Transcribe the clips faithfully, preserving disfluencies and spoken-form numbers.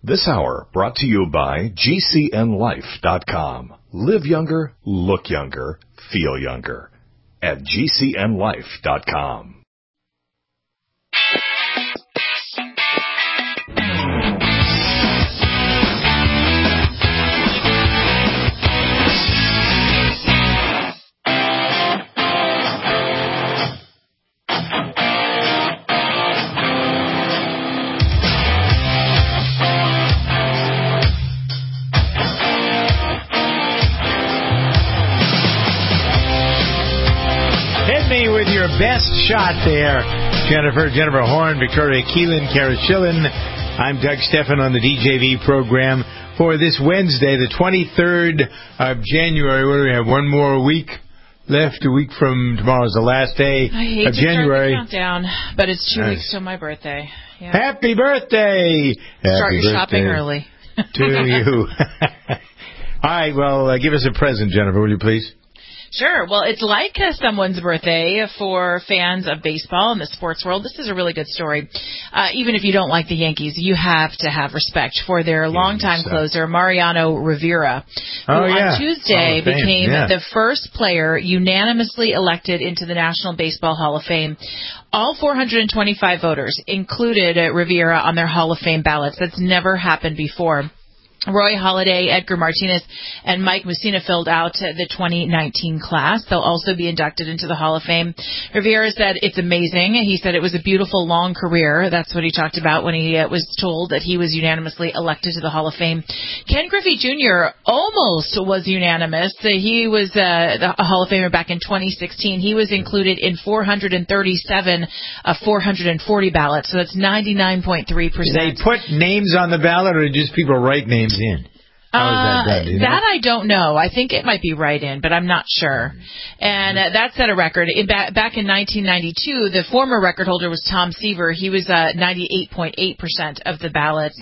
This hour brought to you by G C N life dot com. Live younger, look younger, feel younger at G C N life dot com. With your best shot there, Jennifer, Jennifer Horn, Victoria Keelan, Kara Schillen. I'm Doug Stephan on the D J V program for this Wednesday, the twenty-third of January. What do we have? One more week left. A week from tomorrow's the last day I hate of to January. Start the countdown, but it's two Nice. weeks till my birthday. Yeah. Happy birthday! Start Happy your shopping birthday early. to you. All right. Well, uh, give us a present, Jennifer, will you please? Sure. Well, it's like uh, someone's birthday for fans of baseball in the sports world. This is a really good story. Uh, even if you don't like the Yankees, you have to have respect for their longtime so. closer, Mariano Rivera, who Oh, yeah. on Tuesday Hall of Fame, became yeah. the first player unanimously elected into the National Baseball Hall of Fame. All four hundred twenty-five voters included uh, Rivera on their Hall of Fame ballots. That's never happened before. Roy Halladay, Edgar Martinez, and Mike Mussina filled out the twenty nineteen class. They'll also be inducted into the Hall of Fame. Rivera said it's amazing. He said it was a beautiful, long career. That's what he talked about when he uh, was told that he was unanimously elected to the Hall of Fame. Ken Griffey Junior almost was unanimous. He was uh, a Hall of Famer back in twenty sixteen. He was included in four hundred thirty-seven of four hundred forty ballots, so that's ninety-nine point three percent. They put names on the ballot, or just people write names in? How is that done? Do you know? That I don't know. I think it might be right in, but I'm not sure. And uh, that set a record. In, ba- back in nineteen ninety-two, the former record holder was Tom Seaver. He was uh, ninety-eight point eight percent of the ballots.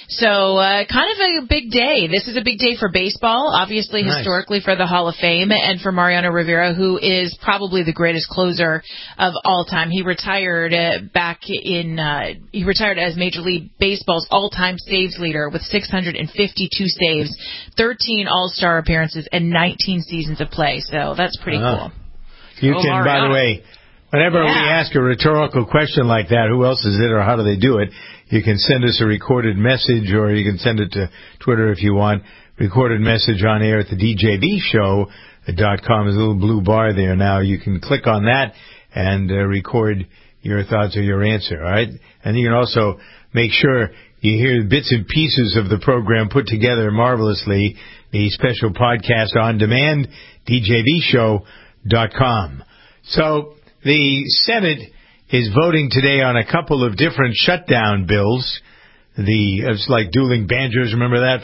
So uh, kind of a big day. This is a big day for baseball, obviously Nice. historically for the Hall of Fame, and for Mariano Rivera, who is probably the greatest closer of all time. He retired uh, back in uh, he retired as Major League Baseball's all-time saves leader with six hundred fifty-two saves, thirteen All-Star appearances, and nineteen seasons of play. So that's pretty Uh-huh. cool. You Oh, can, by Mariano. the way, whenever Yeah. we ask a rhetorical question like that, who else is it or how do they do it, you can send us a recorded message, or you can send it to Twitter if you want. Recorded message on air at the D J V show dot com. There's a little blue bar there now. You can click on that and uh, record your thoughts or your answer, all right? And you can also make sure you hear bits and pieces of the program put together marvelously, the special podcast on demand, D J V show dot com. So the Senate is voting today on a couple of different shutdown bills. The it's like dueling banjos. Remember that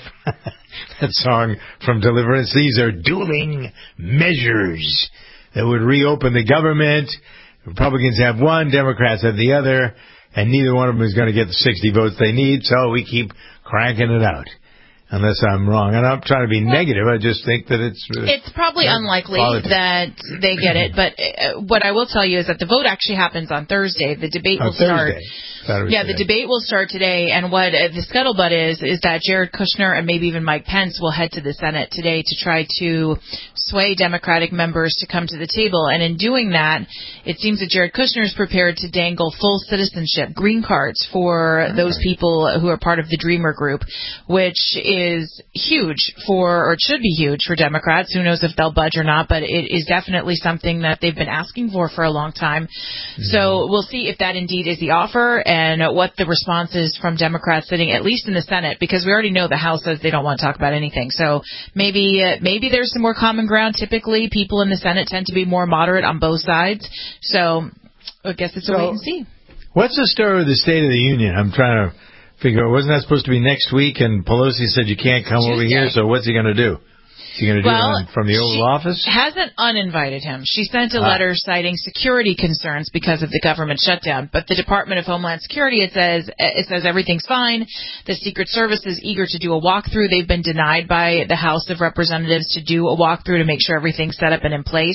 that song from Deliverance? These are dueling measures that would reopen the government. Republicans have one, Democrats have the other, and neither one of them is going to get the sixty votes they need. So we keep cranking it out. Unless I'm wrong. And I'm trying to be negative. I just think that it's... Uh, It's probably unlikely politics. that they get it, but uh, what I will tell you is that the vote actually happens on Thursday. The debate On will start. Thursday. Thought it was Yeah, the today. debate will start today, and what uh, the scuttlebutt is, is that Jared Kushner and maybe even Mike Pence will head to the Senate today to try to sway Democratic members to come to the table. And in doing that, it seems that Jared Kushner is prepared to dangle full citizenship, green cards for those people who are part of the Dreamer Group, which is huge for, or it should be huge for Democrats. Who knows if they'll budge or not, but it is definitely something that they've been asking for for a long time. Mm-hmm. So we'll see if that indeed is the offer and what the response is from Democrats sitting at least in the Senate, because we already know the House says they don't want to talk about anything. So maybe uh, maybe there's some more common ground. Typically, people in the Senate tend to be more moderate on both sides. So I guess it's a So, wait and see. What's the story with the State of the Union? I'm trying to figure out. Wasn't that supposed to be next week? And Pelosi said you can't come Tuesday. over here. So what's he going to do? Is he going to do Well, it on, from the Oval she Office? hasn't uninvited him. She sent a Ah. letter citing security concerns because of the government shutdown. But the Department of Homeland Security, it says it says everything's fine. The Secret Service is eager to do a walkthrough. They've been denied by the House of Representatives to do a walkthrough to make sure everything's set up and in place.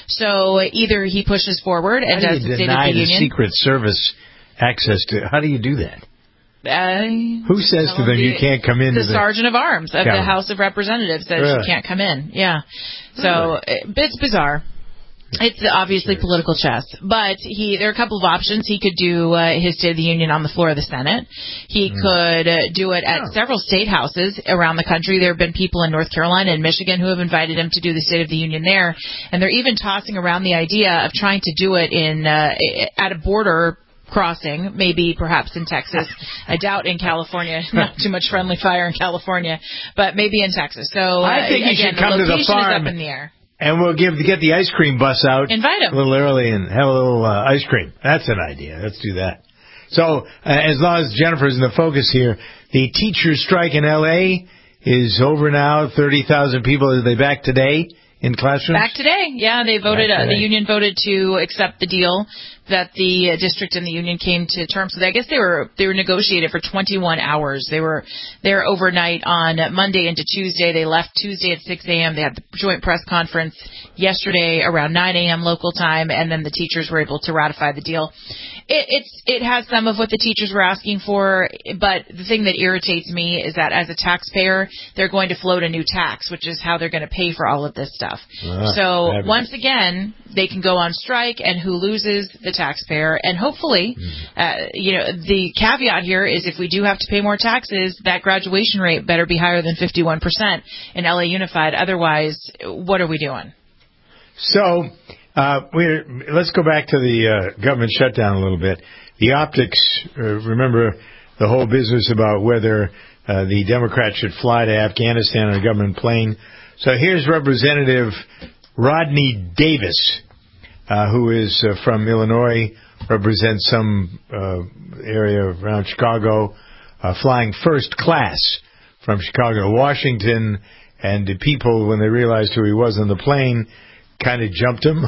So either he pushes forward and How do does you the State deny of the the Union. Secret Service access to? How do you do that? Uh, Who says to them, the, you can't come in? The, the Sergeant of Arms of Cabinet. the House of Representatives says really? She can't come in. Yeah. So really? It's bizarre. It's obviously political chess, but he there are a couple of options. He could do uh, his State of the Union on the floor of the Senate. He mm. could uh, do it at oh. several state houses around the country. There have been people in North Carolina and Michigan who have invited him to do the State of the Union there, and they're even tossing around the idea of trying to do it in uh, at a border crossing, maybe perhaps in Texas. I doubt in California. Not too much friendly fire in California, but maybe in Texas. So uh, I think he again, should come the to the farm. Is up in the air. And we'll give get the ice cream bus out Invite him. a little early and have a little uh, ice cream. That's an idea. Let's do that. So, uh, as long as Jennifer's in the focus here, the teachers' strike in L A is over now. thirty thousand people. Are they back today in classrooms? Back today. Yeah, they voted. Uh, the union voted to accept the deal that the uh, district and the union came to terms with. I guess they were they were negotiated for twenty-one hours. They were there overnight on Monday into Tuesday. They left Tuesday at six a.m. They had the joint press conference yesterday around nine a.m. local time, and then the teachers were able to ratify the deal. It, it's it has some of what the teachers were asking for, but the thing that irritates me is that as a taxpayer, they're going to float a new tax, which is how they're going to pay for all of this stuff. Uh, so once again, they can go on strike, and who loses? The taxpayer. And hopefully, uh, you know, the caveat here is if we do have to pay more taxes, that graduation rate better be higher than fifty-one percent in L A Unified. Otherwise, what are we doing? So, uh, we're, let's go back to the uh, government shutdown a little bit. The optics, uh, remember the whole business about whether uh, the Democrats should fly to Afghanistan on a government plane. So here's Representative Rodney Davis, uh, who is uh, from Illinois, represents some uh, area around Chicago, uh, flying first class from Chicago to Washington, and the people, when they realized who he was on the plane, kind of jumped him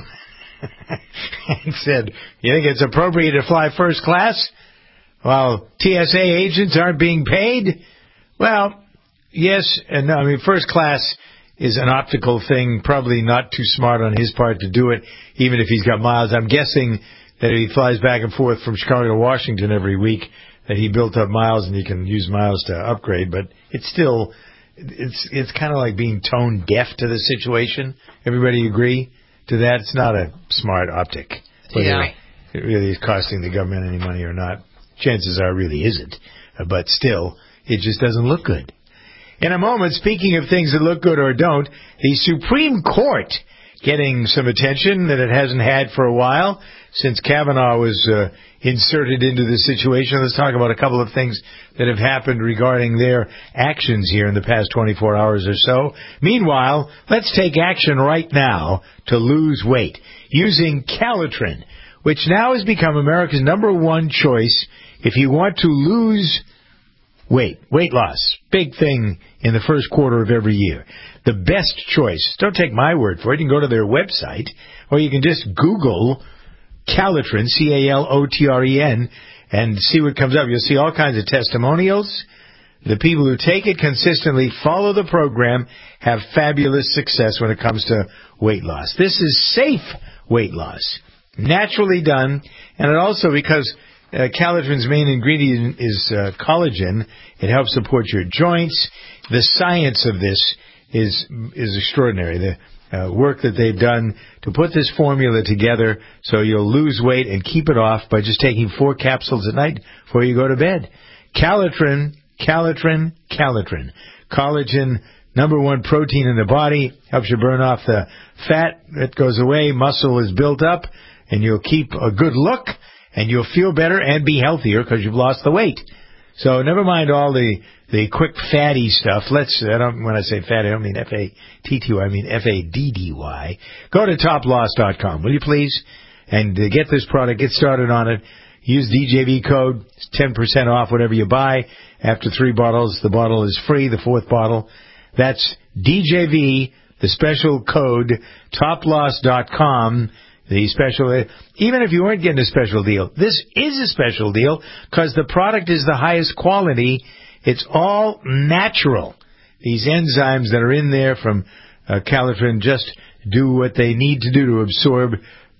and said, you think it's appropriate to fly first class while T S A agents aren't being paid? Well, yes and no. I mean, first class is an optical thing, probably not too smart on his part to do it, even if he's got miles. I'm guessing that if he flies back and forth from Chicago to Washington every week, that he built up miles and he can use miles to upgrade, but it's still... It's it's kind of like being tone deaf to the situation. Everybody agree to that? It's not a smart optic. Whether yeah. it really is costing the government any money or not. Chances are it really isn't. But still, it just doesn't look good. In a moment, speaking of things that look good or don't, the Supreme Court getting some attention that it hasn't had for a while since Kavanaugh was uh, inserted into the situation. Let's talk about a couple of things that have happened regarding their actions here in the past twenty-four hours or so. Meanwhile, let's take action right now to lose weight using Calitrin, which now has become America's number one choice if you want to lose weight. Weight loss, big thing in the first quarter of every year. The best choice. Don't take my word for it. You can go to their website, or you can just Google Calitrin, C A L O T R E N, and see what comes up. You'll see all kinds of testimonials. The people who take it consistently, follow the program, have fabulous success when it comes to weight loss. This is safe weight loss, naturally done, and it also, because uh, Calitrin's main ingredient is uh, collagen, it helps support your joints. The science of this is is extraordinary. The Uh, work that they've done to put this formula together so you'll lose weight and keep it off by just taking four capsules at night before you go to bed. Calitrin, Calitrin, Calitrin. Collagen, number one protein in the body, helps you burn off the fat that goes away. Muscle is built up, and you'll keep a good look, and you'll feel better and be healthier because you've lost the weight. So never mind all the, the quick fatty stuff. Let's, I don't, when I say fatty, I don't mean F A T T Y, I mean F A D D Y. Go to top loss dot com, will you please? And uh, get this product, get started on it. Use D J V code, it's ten percent off whatever you buy. After three bottles, the bottle is free, the fourth bottle. That's D J V, the special code, top loss dot com. The special, even if you weren't getting a special deal, this is a special deal because the product is the highest quality. It's all natural. These enzymes that are in there from uh, Calitrin just do what they need to do to absorb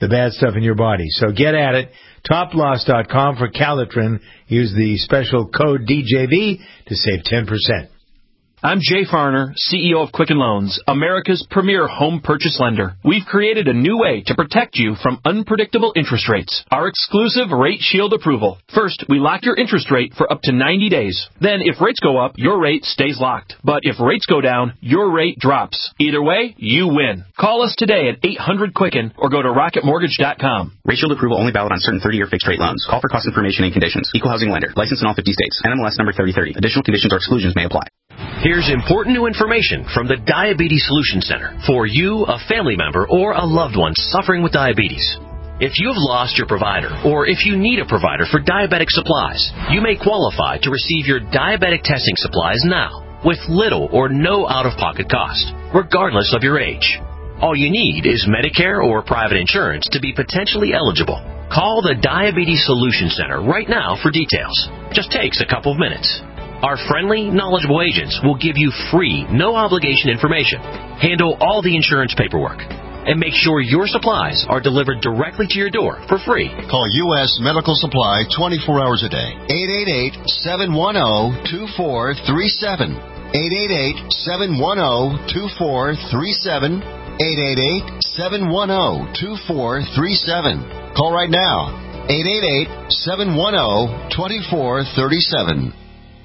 the bad stuff in your body. So get at it. Top Loss dot com for Calitrin. Use the special code D J V to save ten percent. I'm Jay Farner, C E O of Quicken Loans, America's premier home purchase lender. We've created a new way to protect you from unpredictable interest rates. Our exclusive Rate Shield approval. First, we lock your interest rate for up to ninety days. Then, if rates go up, your rate stays locked. But if rates go down, your rate drops. Either way, you win. Call us today at eight hundred Quicken or go to rocket mortgage dot com. Rate Shield approval only valid on certain thirty-year fixed-rate loans. Call for cost information and conditions. Equal housing lender. Licensed in all fifty states. N M L S number thirty thirty. Additional conditions or exclusions may apply. Here's important new information from the Diabetes Solution Center for you, a family member, or a loved one suffering with diabetes. If you have lost your provider, or if you need a provider for diabetic supplies, you may qualify to receive your diabetic testing supplies now with little or no out-of-pocket cost, regardless of your age. All you need is Medicare or private insurance to be potentially eligible. Call the Diabetes Solution Center right now for details. Just takes a couple of minutes. Our friendly, knowledgeable agents will give you free, no-obligation information, handle all the insurance paperwork, and make sure your supplies are delivered directly to your door for free. Call U S Medical Supply twenty-four hours a day. eight eight eight, seven one zero, two four three seven. eight eight eight, seven one zero, two four three seven. eight eight eight, seven one zero, two four three seven. Call right now. eight eight eight, seven one zero, two four three seven.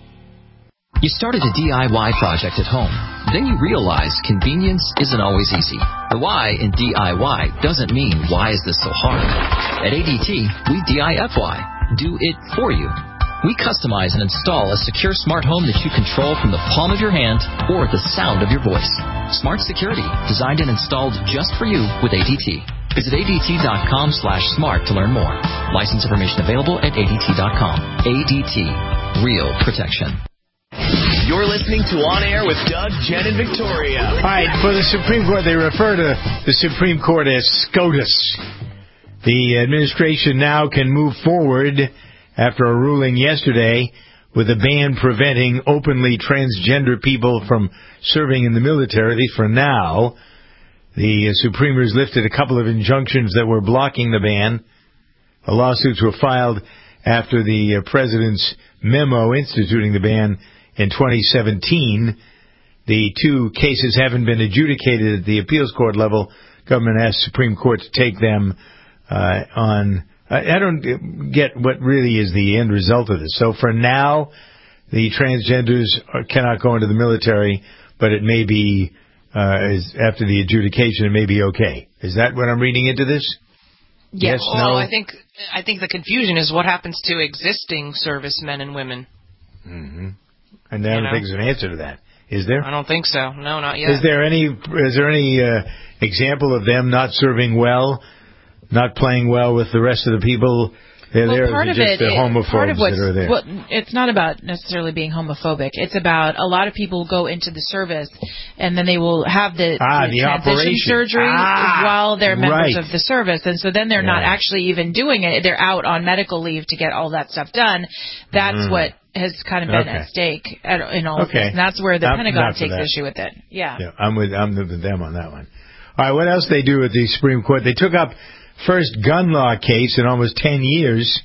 You started a D I Y project at home. Then you realize convenience isn't always easy. The why in D I Y doesn't mean why is this so hard. At A D T, we D I F Y. Do it for you. We customize and install a secure smart home that you control from the palm of your hand or the sound of your voice. Smart security, designed and installed just for you with A D T. Visit A D T dot com slash smart to learn more. License information available at A D T dot com. A D T. Real protection. You're listening to On Air with Doug, Jen, and Victoria. All right, for the Supreme Court, they refer to the Supreme Court as SCOTUS. The administration now can move forward after a ruling yesterday with a ban preventing openly transgender people from serving in the military, at least for now. The Supremers lifted a couple of injunctions that were blocking the ban. The lawsuits were filed after the president's memo instituting the ban in twenty seventeen. The two cases haven't been adjudicated at the appeals court level. Government asked Supreme Court to take them uh, on. I, I don't get what really is the end result of this. So for now, the transgenders are, cannot go into the military, but it may be, uh, is, after the adjudication, it may be okay. Is that what I'm reading into this? Yes, yes well, no? I think I think the confusion is what happens to existing servicemen and women. Mm-hmm. And I don't know? think there's an answer to that. Is there? I don't think so. No, not yet. Is there any is there any uh, example of them not serving well, not playing well with the rest of the people? They're well, there, part of just it, the homophobes part of what's, that are there. Well, it's not about necessarily being homophobic. It's about a lot of people go into the service and then they will have the, ah, the, the transition operation. surgery ah, while they're members right. of the service, and so then they're yeah. not actually even doing it. They're out on medical leave to get all that stuff done. That's mm. what has kind of been okay. at stake at, in all of okay. this, and that's where the I'm, Pentagon takes issue with it. Yeah, yeah I'm with I'm with them on that one. All right, what else they do at the Supreme Court? They took up first gun law case in almost ten years.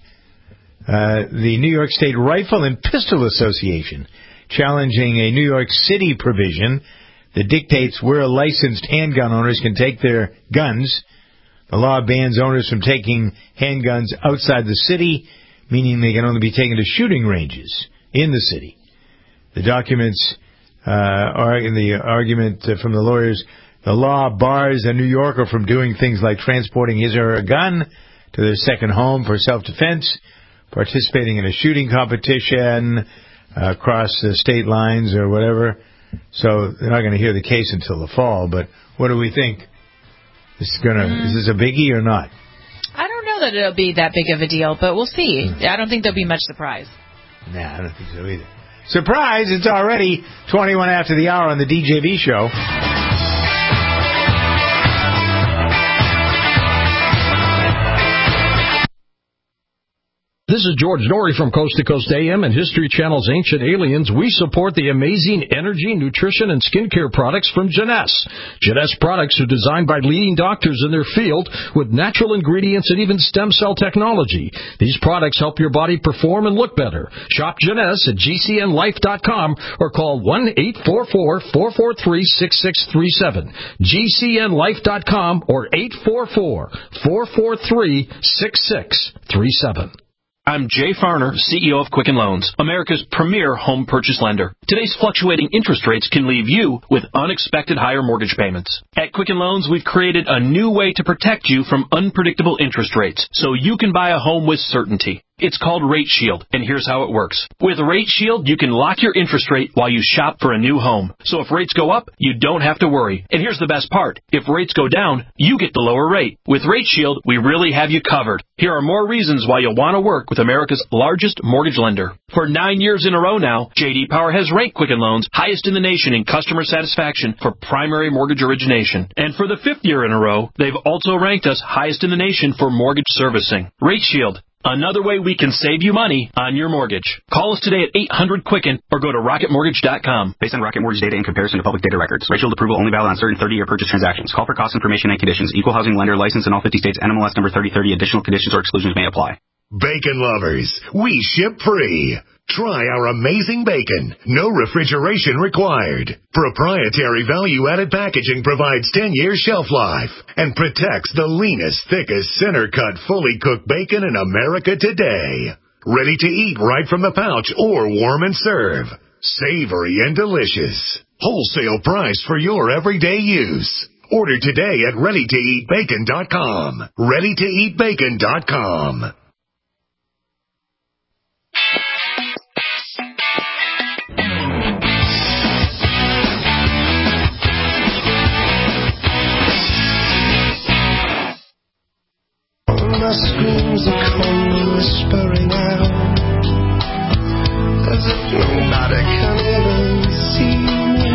Uh, the New York State Rifle and Pistol Association challenging a New York City provision that dictates where licensed handgun owners can take their guns. The law bans owners from taking handguns outside the city, meaning they can only be taken to shooting ranges in the city. The documents uh, are in the argument from the lawyers. The law bars a New Yorker from doing things like transporting his or her gun to their second home for self-defense, participating in a shooting competition uh, across the state lines or whatever. So they're not going to hear the case until the fall. But what do we think? This is gonna mm. is this a biggie or not? I don't know that it'll be that big of a deal, but we'll see. Mm. I don't think there'll be much surprise. Nah, I don't think so either. Surprise! It's already twenty-one after the hour on the D J V show. This is George Norrie from Coast to Coast A M and History Channel's Ancient Aliens. We support the amazing energy, nutrition, and skincare products from Jeunesse. Jeunesse products are designed by leading doctors in their field with natural ingredients and even stem cell technology. These products help your body perform and look better. Shop Jeunesse at G C N life dot com or call one eight four four, four four three, six six three seven. G C N life dot com or eight four four, four four three, six six three seven. I'm Jay Farner, C E O of Quicken Loans, America's premier home purchase lender. Today's fluctuating interest rates can leave you with unexpected higher mortgage payments. At Quicken Loans, we've created a new way to protect you from unpredictable interest rates so you can buy a home with certainty. It's called Rate Shield, and here's how it works. With Rate Shield, you can lock your interest rate while you shop for a new home. So if rates go up, you don't have to worry. And here's the best part. If rates go down, you get the lower rate. With Rate Shield, we really have you covered. Here are more reasons why you'll want to work with America's largest mortgage lender. For nine years in a row now, J D Power has ranked Quicken Loans highest in the nation in customer satisfaction for primary mortgage origination. And for the fifth year in a row, they've also ranked us highest in the nation for mortgage servicing. Rate Shield. Another way we can save you money on your mortgage. Call us today at eight hundred Quicken or go to rocket mortgage dot com. Based on Rocket Mortgage data in comparison to public data records. Rate Shield approval only valid on certain thirty-year purchase transactions. Call for cost information and conditions. Equal housing lender license in all fifty states. N M L S number thirty thirty. Additional conditions or exclusions may apply. Bacon lovers, we ship free. Try our amazing bacon. No refrigeration required. Proprietary value-added packaging provides ten years shelf life and protects the leanest, thickest, center-cut, fully cooked bacon in America today. Ready to eat right from the pouch or warm and serve. Savory and delicious. Wholesale price for your everyday use. Order today at ready to eat bacon dot com. ready to eat bacon dot com. My screams are come whispering out, as if nobody can even see me.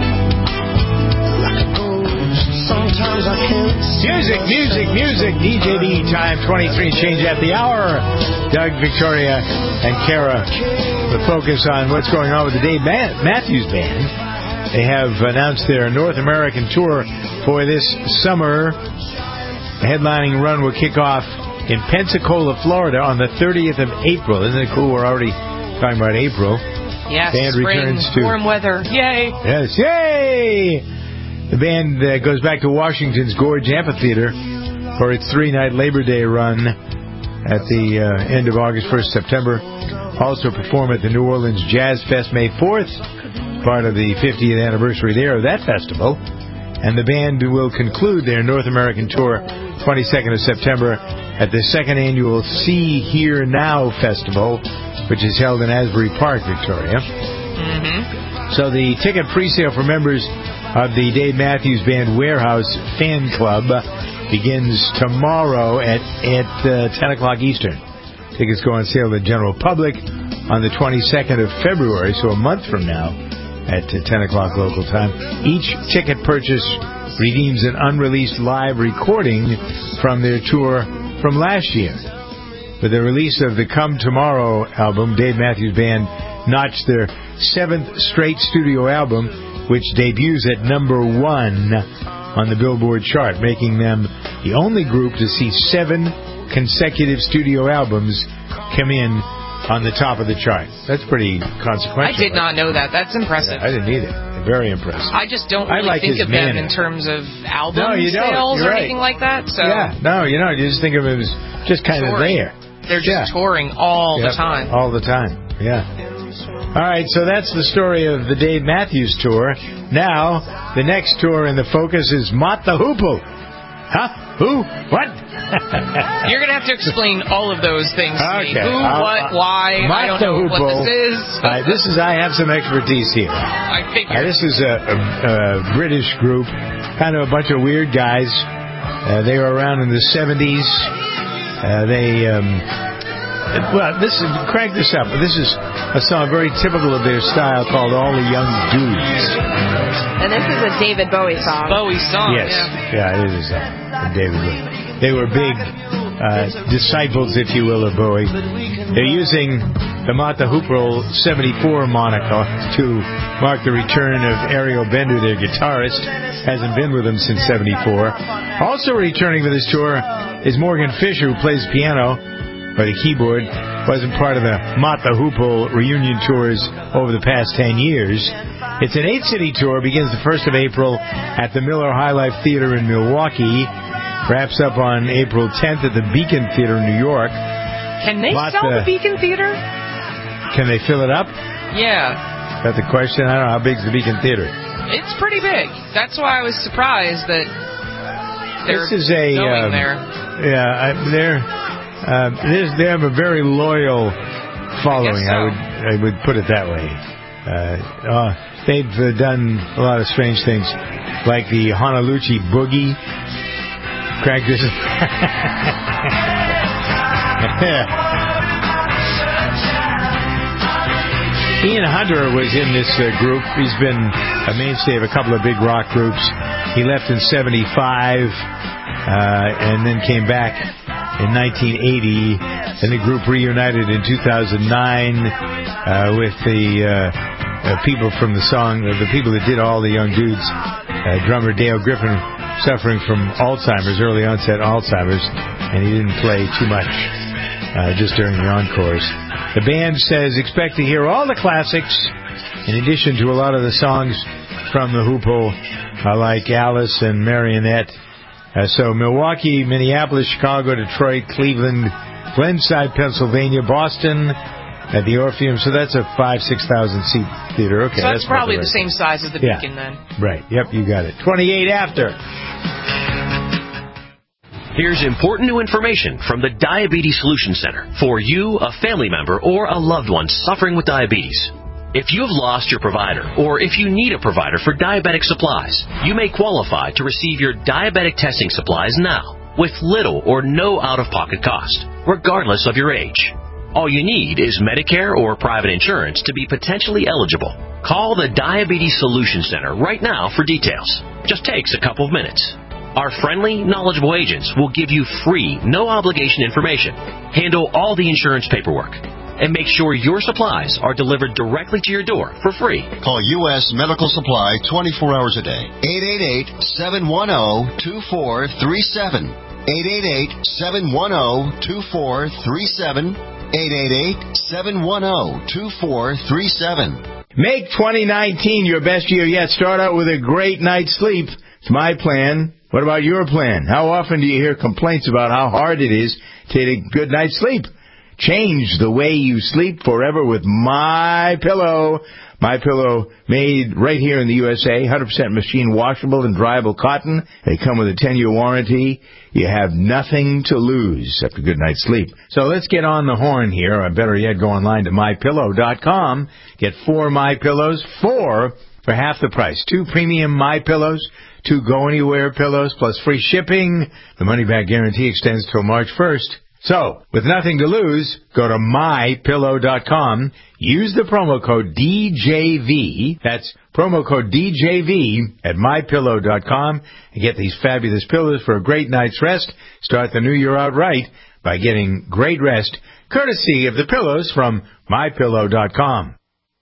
Like a ghost, sometimes I can't see. Music, music, music. D J D time twenty-three change at the hour. Doug, Victoria, and Kara will focus on what's going on with the Dave Matthews Band. They have announced their North American tour for this summer. The headlining run will kick off in Pensacola, Florida on the thirtieth of April. Isn't it cool? We're already talking about April. Yes, band spring, returns to warm weather. Yay! Yes, yay! The band uh, goes back to Washington's Gorge Amphitheater for its three-night Labor Day run at the uh, end of August, first September. Also perform at the New Orleans Jazz Fest May fourth, part of the fiftieth anniversary there of that festival. And the band will conclude their North American tour twenty-second of September at the second annual See Here Now Festival, which is held in Asbury Park, Victoria. Mm-hmm. So the ticket presale for members of the Dave Matthews Band Warehouse Fan Club begins tomorrow at, at uh, ten o'clock Eastern. Tickets go on sale to the general public on the twenty-second of February, so a month from now, at ten o'clock local time. Each ticket purchase redeems an unreleased live recording from their tour from last year. With the release of the Come Tomorrow album, Dave Matthews Band notched their seventh straight studio album, which debuts at number one on the Billboard chart, making them the only group to see seven consecutive studio albums come in on the top of the chart. That's pretty consequential. I did not know that. That's impressive. Yeah, I didn't either. Very impressive. I just don't really like think of manner. them in terms of album no, you sales You're or right. anything like that. So yeah, no, you know, you just think of them as just kind of there. They're just yeah. touring all yep. the time. All the time, yeah. All right, so that's the story of the Dave Matthews tour. Now, the next tour in the focus is Mott the Hoople. Huh? Who? What? You're going to have to explain all of those things to okay. me. Who, I'll, what, why. Mott I don't the know Hoople. what this is. uh, this is, I have some expertise here. I figured. Uh, this is a, a, a British group, kind of a bunch of weird guys. Uh, they were around in the seventies. Uh, they, um, well, this is, crank this up. This is a song very typical of their style called All the Young Dudes. And this is a David Bowie song. Bowie song, yes. yeah. Yeah, it is a song from David Bowie. They were big uh, disciples, if you will, of Bowie. They're using the Mata Hoople seventy-four moniker to mark the return of Ariel Bender, their guitarist. Hasn't been with them since seventy-four. Also returning with this tour is Morgan Fisher, who plays piano or the keyboard. Wasn't part of the Mata Hoople reunion tours over the past ten years. It's an eight-city tour. Begins the first of April at the Miller High Life Theater in Milwaukee. Wraps up on April tenth at the Beacon Theater in New York. Can they Mata, sell the Beacon Theater? Can they fill it up? Yeah. Is that the question? I don't know. How big's the Beacon Theater? It's pretty big. That's why I was surprised that they're this is a, going um, there. Yeah, I, they're, uh, they have a very loyal following. I, I, so. I would I would put it that way. Uh, uh, they've uh, done a lot of strange things, like the Honolulu Boogie. Craig, this is... Ian Hunter was in this uh, group. He's been a mainstay of a couple of big rock groups. He left in seventy-five uh, and then came back in nineteen eighty. And the group reunited in two thousand nine uh, with the uh, uh, people from the song, uh, the people that did All the Young Dudes. Uh, drummer Dale Griffin suffering from Alzheimer's, early onset Alzheimer's, and he didn't play too much uh, just during the encores. The band says expect to hear all the classics in addition to a lot of the songs from the Hoople, uh, like Alice and Marionette. Uh, so Milwaukee, Minneapolis, Chicago, Detroit, Cleveland, Glenside, Pennsylvania, Boston, at the Orpheum. So that's a five, six thousand seat theater. Okay, so that's, that's probably the, the same size as the yeah. Beacon then. Right. Yep, you got it. twenty-eight after. Here's important new information from the Diabetes Solution Center for you, a family member, or a loved one suffering with diabetes. If you have lost your provider, or if you need a provider for diabetic supplies, you may qualify to receive your diabetic testing supplies now with little or no out-of-pocket cost, regardless of your age. All you need is Medicare or private insurance to be potentially eligible. Call the Diabetes Solution Center right now for details. Just takes a couple of minutes. Our friendly, knowledgeable agents will give you free, no-obligation information, handle all the insurance paperwork, and make sure your supplies are delivered directly to your door for free. Call U S Medical Supply twenty-four hours a day. eight eight eight, seven one zero, two four three seven. eight eight eight, seven one zero, two four three seven. eight eight eight, seven one zero, two four three seven. Make twenty nineteen your best year yet. Start out with a great night's sleep. It's my plan. What about your plan? How often do you hear complaints about how hard it is to get a good night's sleep? Change the way you sleep forever with MyPillow. MyPillow, made right here in the U S A, one hundred percent machine washable and dryable cotton. They come with a ten-year warranty. You have nothing to lose after a good night's sleep. So let's get on the horn here, or better yet, go online to my pillow dot com. Get four MyPillows, four for half the price. Two premium MyPillows, two go-anywhere pillows, plus free shipping. The money-back guarantee extends till March first. So, with nothing to lose, go to my pillow dot com, use the promo code D J V, that's promo code D J V at my pillow dot com, and get these fabulous pillows for a great night's rest. Start the new year out right by getting great rest, courtesy of the pillows from my pillow dot com.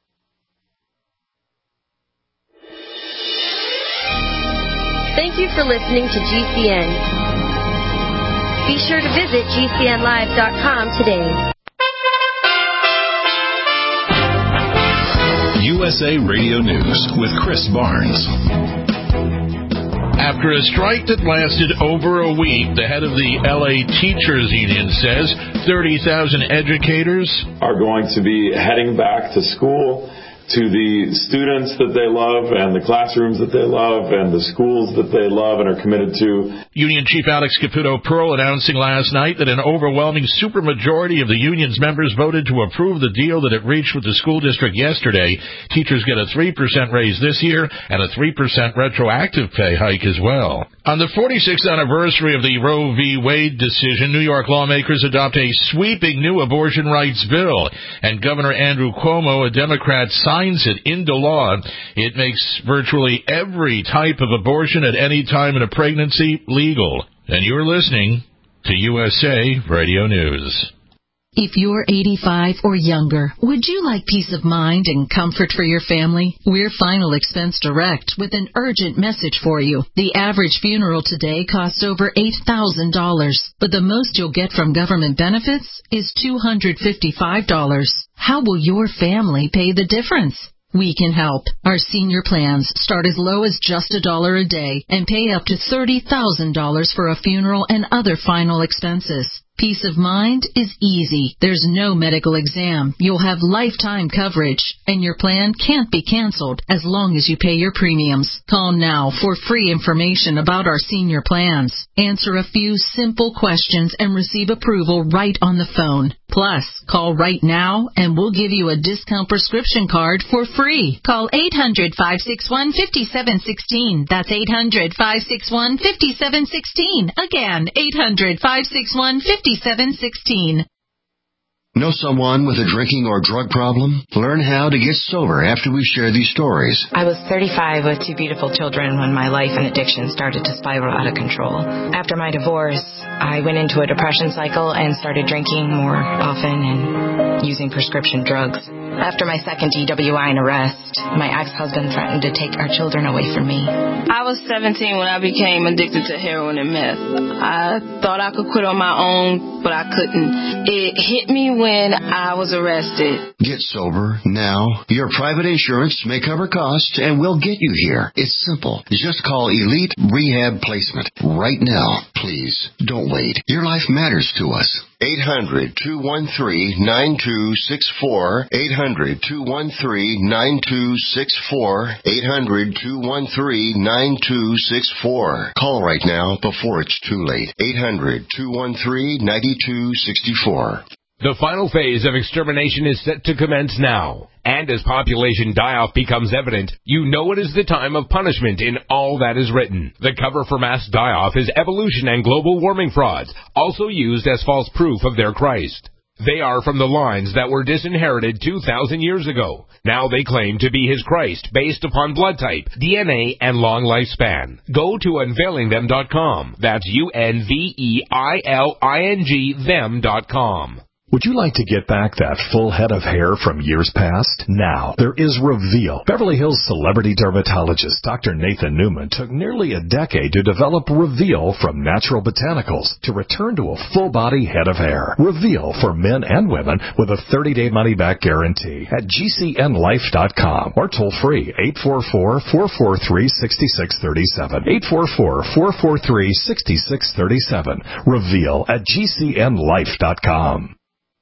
Thank you for listening to G C N. Be sure to visit G C N live dot com today. U S A Radio News with Chris Barnes. After a strike that lasted over a week, the head of the L A Teachers Union says thirty thousand educators are going to be heading back to school, to the students that they love and the classrooms that they love and the schools that they love and are committed to. Union Chief Alex Caputo Pearl announcing last night that an overwhelming supermajority of the union's members voted to approve the deal that it reached with the school district yesterday. Teachers get a three percent raise this year and a three percent retroactive pay hike as well. On the forty-sixth anniversary of the Roe v. Wade decision, New York lawmakers adopt a sweeping new abortion rights bill, and Governor Andrew Cuomo, a Democrat, signs it into law. It makes virtually every type of abortion at any time in a pregnancy legal. And you're listening to U S A Radio News. If you're eighty-five or younger, would you like peace of mind and comfort for your family? We're Final Expense Direct with an urgent message for you. The average funeral today costs over eight thousand dollars, but the most you'll get from government benefits is two hundred fifty-five dollars. How will your family pay the difference? We can help. Our senior plans start as low as just a dollar a day and pay up to thirty thousand dollars for a funeral and other final expenses. Peace of mind is easy. There's no medical exam. You'll have lifetime coverage, and your plan can't be canceled as long as you pay your premiums. Call now for free information about our senior plans. Answer a few simple questions and receive approval right on the phone. Plus, call right now and we'll give you a discount prescription card for free. Call eight hundred, five six one, five seven one six. That's eight hundred, five six one, five seven one six. Again, eight hundred, five six one, five seven one six. Know someone with a drinking or drug problem? Learn how to get sober after we share these stories. I was thirty-five with two beautiful children when my life and addiction started to spiral out of control. After my divorce, I went into a depression cycle and started drinking more often and using prescription drugs. After my second D W I and arrest, my ex-husband threatened to take our children away from me. I was seventeen when I became addicted to heroin and meth. I thought I could quit on my own, but I couldn't. It hit me when I was arrested. Get sober now. Your private insurance may cover costs and we'll get you here. It's simple. Just call Elite Rehab Placement right now. Please, don't wait. Your life matters to us. eight hundred, two one three, nine two six four. eight hundred, two one three, nine two six four. eight hundred, two one three, nine two six four. Call right now before it's too late. eight hundred, two one three, nine two six four. The final phase of extermination is set to commence now. And as population die-off becomes evident, you know it is the time of punishment in all that is written. The cover for mass die-off is evolution and global warming frauds, also used as false proof of their Christ. They are from the lines that were disinherited two thousand years ago. Now they claim to be his Christ based upon blood type, D N A, and long lifespan. Go to unveiling them dot com. That's U N V E I L I N G them dot com. Would you like to get back that full head of hair from years past? Now, there is Reveal. Beverly Hills celebrity dermatologist Doctor Nathan Newman took nearly a decade to develop Reveal from natural botanicals to return to a full-body head of hair. Reveal for men and women with a thirty-day money-back guarantee at G C N life dot com or toll-free eight four four, four four three, six six three seven. eight four four, four four three, six six three seven. Reveal at G C N life dot com.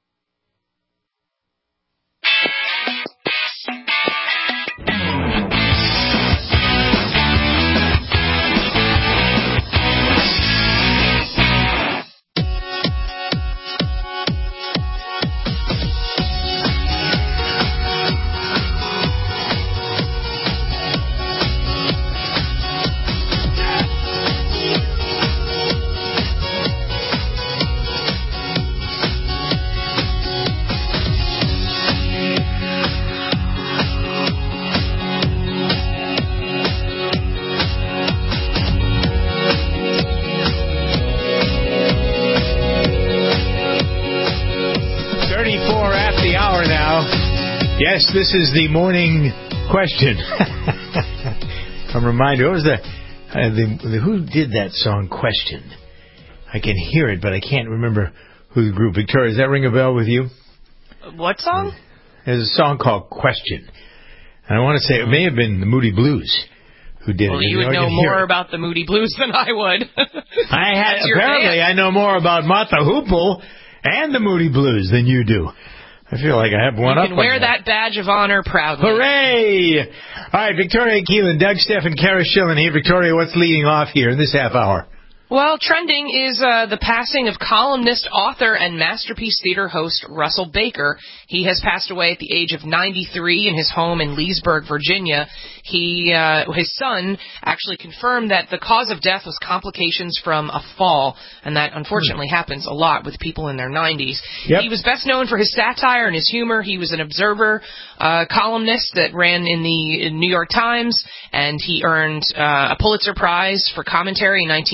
Yes, this is the morning question. I'm reminded, what was the, uh, the, the, who did that song, Question? I can hear it, but I can't remember who the group. Victoria, does that ring a bell with you? What song? There's a song called Question. And I want to say it may have been the Moody Blues who did well, it. you would know more about the Moody Blues than I would. I had, apparently I know more about Martha Hoople and the Moody Blues than you do. I feel like I have one you up. You can wear that. that badge of honor proudly. Hooray! All right, Victoria Keelan, Doug Steff, and Kara Schillen here. Victoria, what's leading off here in this half hour? Well, trending is uh, the passing of columnist, author, and Masterpiece Theater host Russell Baker. He has passed away at the age of ninety-three in his home in Leesburg, Virginia. He, uh, his son actually confirmed that the cause of death was complications from a fall, and that unfortunately hmm. happens a lot with people in their nineties. Yep. He was best known for his satire and his humor. He was an Observer uh, columnist that ran in the New York Times, and he earned uh, a Pulitzer Prize for commentary in nineteen seventy.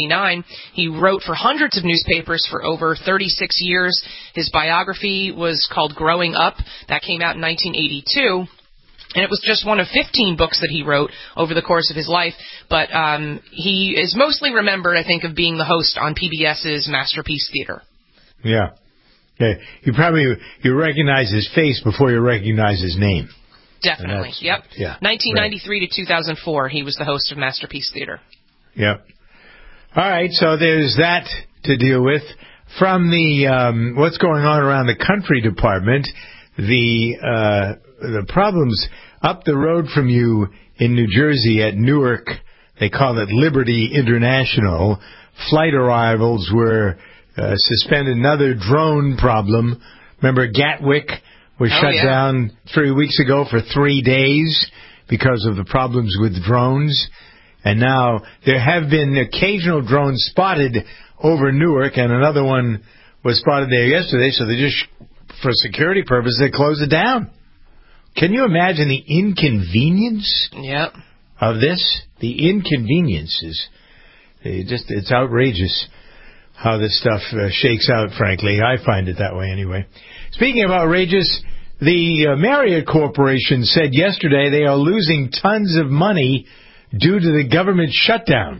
eighty-nine. He wrote for hundreds of newspapers for over thirty-six years. His biography was called Growing Up. That came out in nineteen eighty-two. And it was just one of fifteen books that he wrote over the course of his life. But um, he is mostly remembered, I think, of being the host on P B S's Masterpiece Theater. Yeah. Okay. You probably you recognize his face before you recognize his name. Definitely. Yep. Yeah. nineteen ninety-three right. to two thousand four, he was the host of Masterpiece Theater. Yep. All right. So there's that to deal with. From the um, what's going on around the country department, the uh, the problems up the road from you in New Jersey at Newark, they call it Liberty International. Flight arrivals were uh, suspended. Another drone problem. Remember Gatwick was oh, shut yeah. down three weeks ago for three days because of the problems with drones. And now there have been occasional drones spotted over Newark, and another one was spotted there yesterday, so they just, for security purposes, they closed it down. Can you imagine the inconvenience yep. of this? The inconvenience is it just, it's outrageous how this stuff uh, shakes out, frankly. I find it that way anyway. Speaking of outrageous, the uh, Marriott Corporation said yesterday they are losing tons of money due to the government shutdown.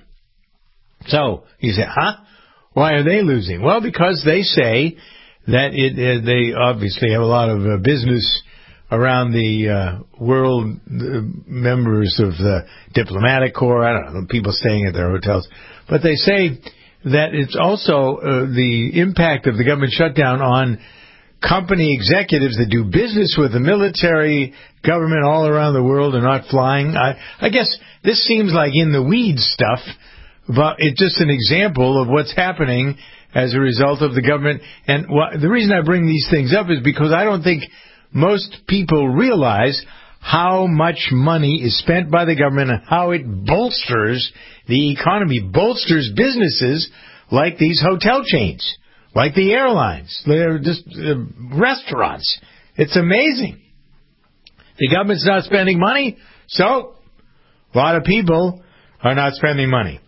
So, you say, huh? Why are they losing? Well, because they say that it, uh, they obviously have a lot of uh, business around the uh, world, uh, members of the diplomatic corps, I don't know, people staying at their hotels. But they say that it's also uh, the impact of the government shutdown on company executives that do business with the military, government all around the world and not flying. I, I guess this seems like in the weeds stuff, but it's just an example of what's happening as a result of the government. And wh- the reason I bring these things up is because I don't think most people realize how much money is spent by the government and how it bolsters the economy, bolsters businesses like these hotel chains, like the airlines, they're just uh, restaurants. It's amazing. The government's not spending money, so a lot of people are not spending money.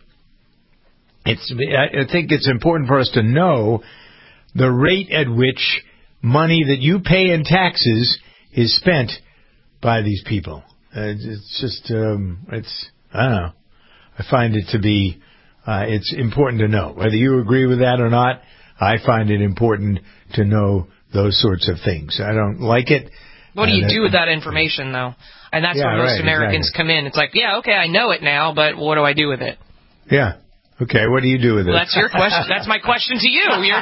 It's, I think it's important for us to know the rate at which money that you pay in taxes is spent by these people. Uh, it's just, um, it's, I don't know. I find it to be, uh, it's important to know. Whether you agree with that or not, I find it important to know those sorts of things. I don't like it. What do you uh, do with that information, though? And that's yeah, where most right, Americans exactly. come in. It's like, yeah, okay, I know it now, but what do I do with it? Yeah. Okay, what do you do with it? Well, that's your question. That's my question to you. You're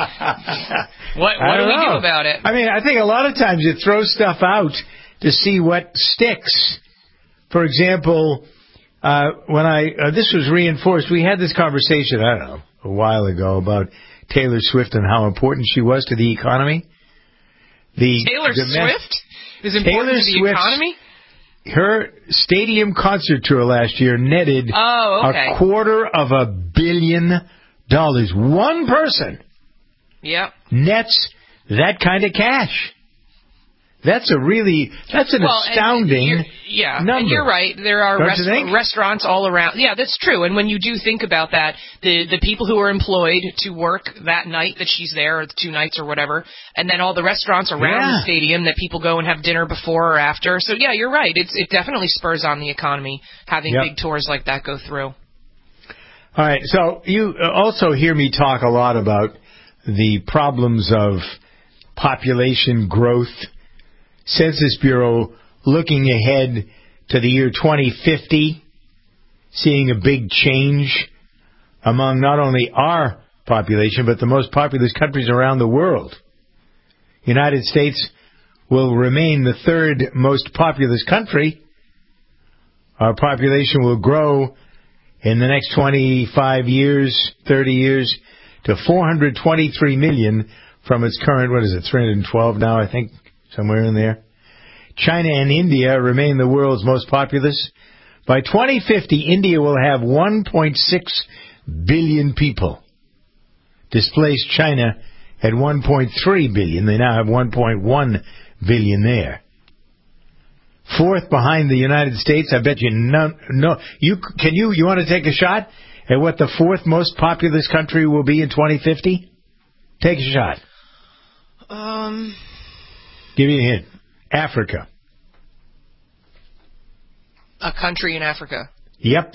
what what do we know. do about it? I mean, I think a lot of times you throw stuff out to see what sticks. For example, uh, when I uh, this was reinforced, we had this conversation, I don't know, a while ago about Taylor Swift and how important she was to the economy. The Taylor the Swift is important Taylor to the Swift's, economy? Her stadium concert tour last year netted oh, okay. a quarter of a billion dollars. One person yep. nets that kind of cash. That's a really, that's an well, astounding yeah, number. And you're right. There are rest- restaurants all around. Yeah, that's true. And when you do think about that, the the people who are employed to work that night that she's there, or the two nights or whatever, and then all the restaurants around yeah. the stadium that people go and have dinner before or after. So yeah, you're right. It's it definitely spurs on the economy having yep. big tours like that go through. All right. So you also hear me talk a lot about the problems of population growth. Census Bureau looking ahead to the year twenty fifty, seeing a big change among not only our population, but the most populous countries around the world. United States will remain the third most populous country. Our population will grow in the next twenty-five years, thirty years, to four hundred twenty-three million from its current, what is it, three hundred twelve now, I think? Somewhere in there. China and India remain the world's most populous. By twenty fifty, India will have one point six billion people. Displaced China at one point three billion. They now have one point one billion there. Fourth behind the United States, I bet you no, no. You can you you want to take a shot at what the fourth most populous country will be in twenty fifty? Take a shot. Um, Give you a hint. Africa. A country in Africa. Yep.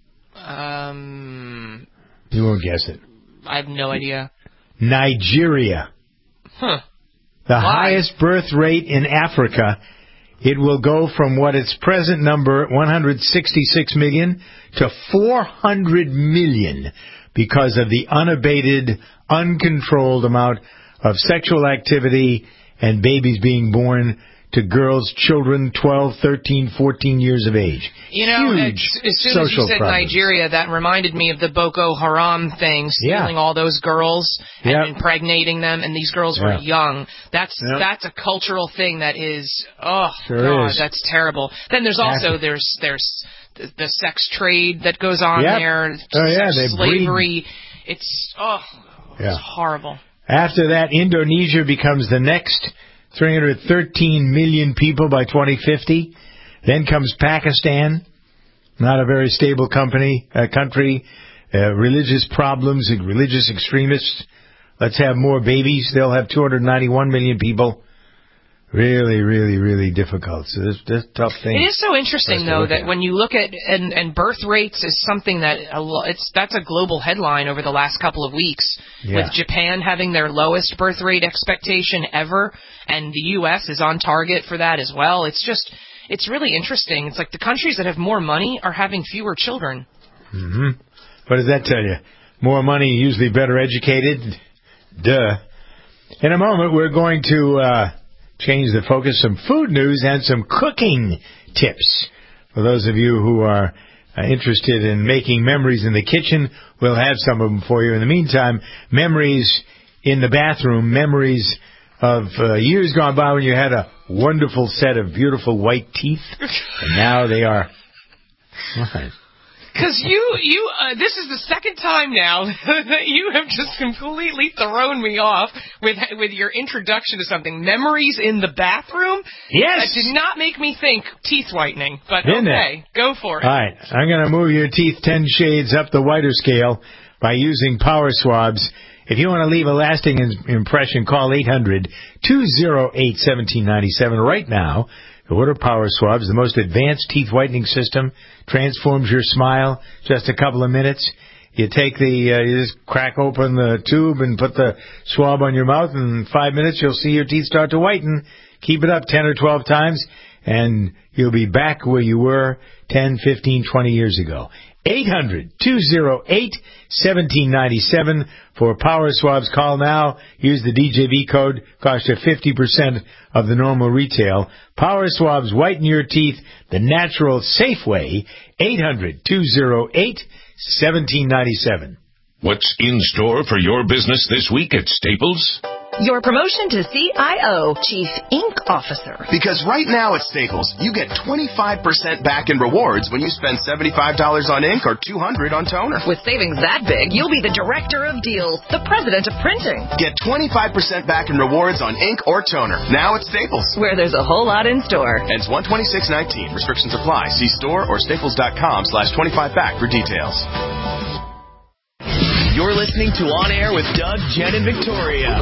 Um, You won't guess it. I have no idea. Nigeria. Huh. The Why? highest birth rate in Africa. It will go from what its present number, one hundred sixty-six million, to four hundred million because of the unabated, uncontrolled amount of sexual activity and babies being born to girls, children, twelve, thirteen, fourteen years of age. You know, Huge as, as soon as you social said problem. Nigeria, that reminded me of the Boko Haram thing, stealing Yeah. all those girls and Yep. impregnating them, and these girls Yeah. were young. That's Yep. that's a cultural thing that is, oh, Sure God, is. that's terrible. Then there's also, Active. there's there's the, the sex trade that goes on Yep. there, Oh, yeah, sex they breed. slavery. It's, oh, Yeah. it's horrible. After that, Indonesia becomes the next, three hundred thirteen million people by twenty fifty. Then comes Pakistan, not a very stable company, uh, country, uh, religious problems, religious extremists. Let's have more babies. They'll have two hundred ninety-one million people. Really, really, really difficult. So this, this tough thing. It is so interesting, for us to though, look that at. when you look at and, and birth rates is something that a lo- it's that's a global headline over the last couple of weeks, Yeah. with Japan having their lowest birth rate expectation ever, and the U S is on target for that as well. It's just it's really interesting. It's like the countries that have more money are having fewer children. Mm-hmm. What does that tell you? More money, usually better educated? Duh. In a moment, we're going to uh, change the focus, some food news and some cooking tips. For those of you who are uh, interested in making memories in the kitchen, we'll have some of them for you. In the meantime, memories in the bathroom, memories of uh, years gone by when you had a wonderful set of beautiful white teeth, and now they are... What? Because you, you, uh, this is the second time now that you have just completely thrown me off with with your introduction to something. Memories in the bathroom? Yes! That did not make me think teeth whitening, but Didn't okay, go for it. All right, I'm going to move your teeth ten shades up the whiter scale by using power swabs. If you want to leave a lasting in- impression, call eight hundred, two oh eight, one seven nine seven right now. Order Power Swabs, the most advanced teeth whitening system, transforms your smile just a couple of minutes. You take the, uh, you just crack open the tube and put the swab on your mouth, and in five minutes you'll see your teeth start to whiten. Keep it up ten or twelve times, and you'll be back where you were ten, fifteen, twenty years ago. eight hundred, two oh eight, one seven nine seven for Power Swabs. Call now. Use the D J V code. Cost you fifty percent of the normal retail. Power Swabs whiten your teeth the natural, safe way. eight hundred, two oh eight, one seven nine seven. What's in store for your business this week at Staples? Your promotion to C I O, Chief Ink Officer. Because right now at Staples, you get twenty-five percent back in rewards when you spend seventy-five dollars on ink or two hundred dollars on toner. With savings that big, you'll be the Director of Deals, the President of Printing. Get twenty-five percent back in rewards on ink or toner. Now at Staples. Where there's a whole lot in store. Ends one twenty-six nineteen. Restrictions apply. See store or staples.com slash 25 back for details. You're listening to On Air with Doug, Jen, and Victoria.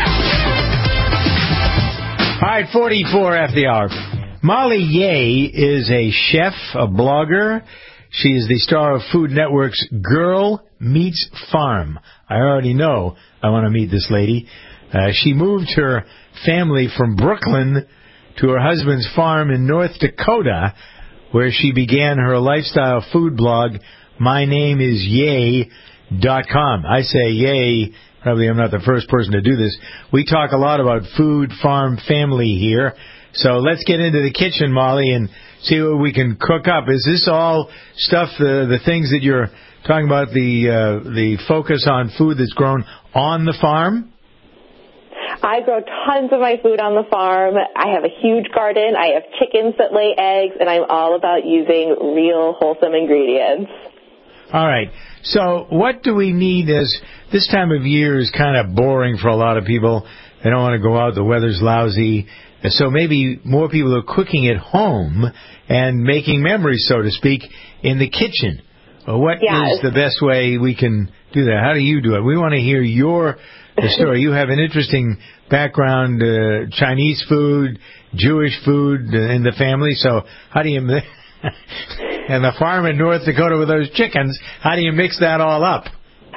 All right, forty-four after the hour. Molly Ye is a chef, a blogger. She is the star of Food Network's Girl Meets Farm. I already know I want to meet this lady. Uh, she moved her family from Brooklyn to her husband's farm in North Dakota, where she began her lifestyle food blog, My Name Is Ye dot com. I say yay. Probably I'm not the first person to do this. We talk a lot about food, farm, family here. So let's get into the kitchen, Molly, and see what we can cook up. Is this all stuff, the the things that you're talking about, the uh, the focus on food that's grown on the farm? I grow tons of my food on the farm. I have a huge garden. I have chickens that lay eggs, and I'm all about using real wholesome ingredients. All right. So what do we need as this time of year is kind of boring for a lot of people. They don't want to go out. The weather's lousy. So maybe more people are cooking at home and making memories, so to speak, in the kitchen. Well, what Yes. is the best way we can do that? How do you do it? We want to hear your the story. You have an interesting background, uh, Chinese food, Jewish food in the family. So how do you, and the farm in North Dakota with those chickens, how do you mix that all up?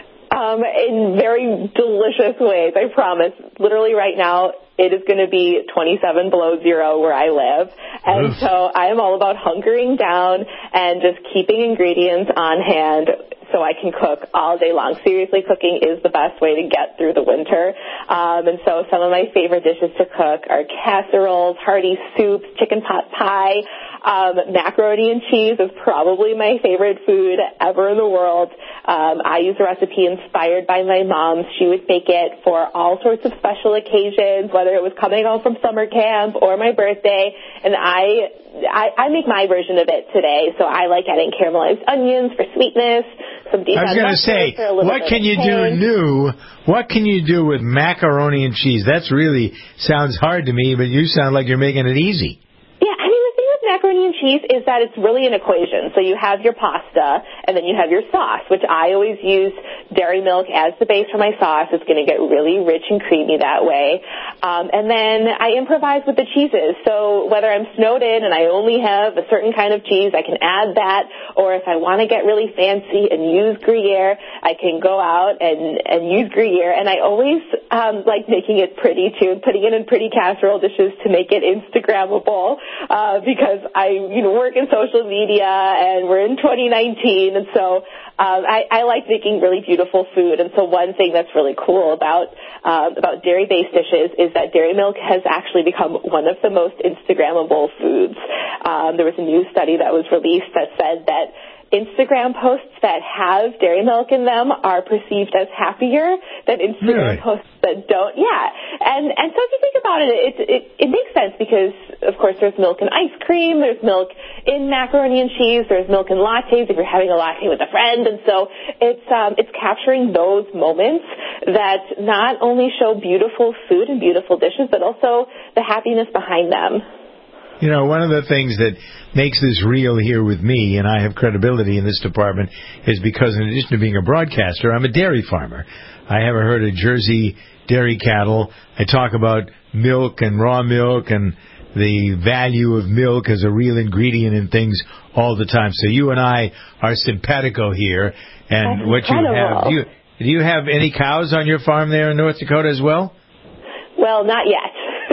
Um, in very delicious ways, I promise. Literally right now, it is going to be twenty-seven below zero where I live. And Oof. so I am all about hunkering down and just keeping ingredients on hand so I can cook all day long. Seriously, cooking is the best way to get through the winter. Um, and so some of my favorite dishes to cook are casseroles, hearty soups, chicken pot pie. Um, macaroni and cheese is probably my favorite food ever in the world. Um, I use a recipe inspired by my mom. She would make it for all sorts of special occasions, whether it was coming home from summer camp or my birthday. And I, I, I make my version of it today. So I like adding caramelized onions for sweetness. Some deep I was going to say, what can you do new? What can you do with macaroni and cheese? That's really sounds hard to me, but you sound like you're making it easy. Yeah, I mean, the thing with macaroni and cheese is that it's really an equation. So you have your pasta, and then you have your sauce, which I always use dairy milk as the base for my sauce. It's going to get really rich and creamy that way. Um, and then I improvise with the cheeses. So whether I'm snowed in and I only have a certain kind of cheese, I can add that. Or if I want to get really fancy and use Gruyere, I can go out and, and use Gruyere. And I always um, like making it pretty, too, putting it in pretty casserole dishes to make it Instagrammable. Uh, because I, you know, work in social media and we're in twenty nineteen, and so um, I, I like making really beautiful food. And so one thing that's really cool about uh, about dairy-based dishes is that dairy milk has actually become one of the most Instagrammable foods. Um, there was a new study that was released that said that Instagram posts that have dairy milk in them are perceived as happier than Instagram Really? posts that don't. Yeah. And and so if you think about it, it, it, it makes sense because, of course, there's milk in ice cream, there's milk in macaroni and cheese, there's milk in lattes if you're having a latte with a friend. And so it's, um, it's capturing those moments that not only show beautiful food and beautiful dishes, but also the happiness behind them. You know, one of the things that makes this real here with me, and I have credibility in this department, is because in addition to being a broadcaster, I'm a dairy farmer. I have a herd of Jersey dairy cattle. I talk about milk and raw milk and the value of milk as a real ingredient in things all the time. So you and I are simpatico here. And That's what you incredible. have, do you, do you have any cows on your farm there in North Dakota as well? Well, not yet.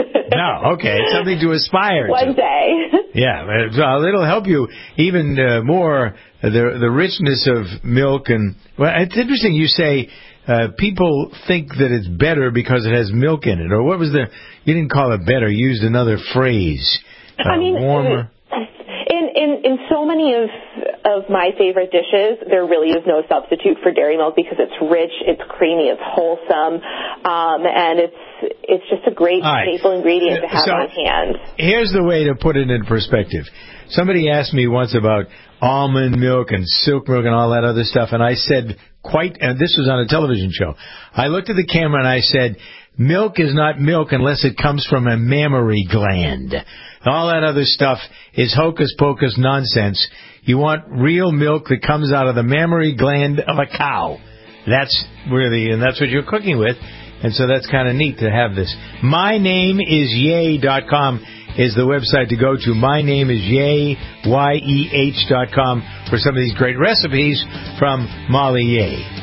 No, okay. It's something to aspire to. One day. Yeah, well, it'll help you even uh, more, uh, the the richness of milk. And well, it's interesting you say uh, people think that it's better because it has milk in it. Or what was the, you didn't call it better, you used another phrase. Uh, I mean, warmer. In, in, in so many of, of my favorite dishes, there really is no substitute for dairy milk because it's rich, it's creamy, it's wholesome, um, and it's it's just a great right. staple ingredient to have So, on hand. Here's the way to put it in perspective. Somebody asked me once about almond milk and silk milk and all that other stuff, and I said quite, and this was on a television show, I looked at the camera and I said, milk is not milk unless it comes from a mammary gland. All that other stuff is hocus pocus nonsense. You want real milk that comes out of the mammary gland of a cow. That's really, and that's what you're cooking with. And so that's kind of neat to have this. my name is yay dot com is the website to go to. my name is yay, Y E H dot com for some of these great recipes from Molly Yeh.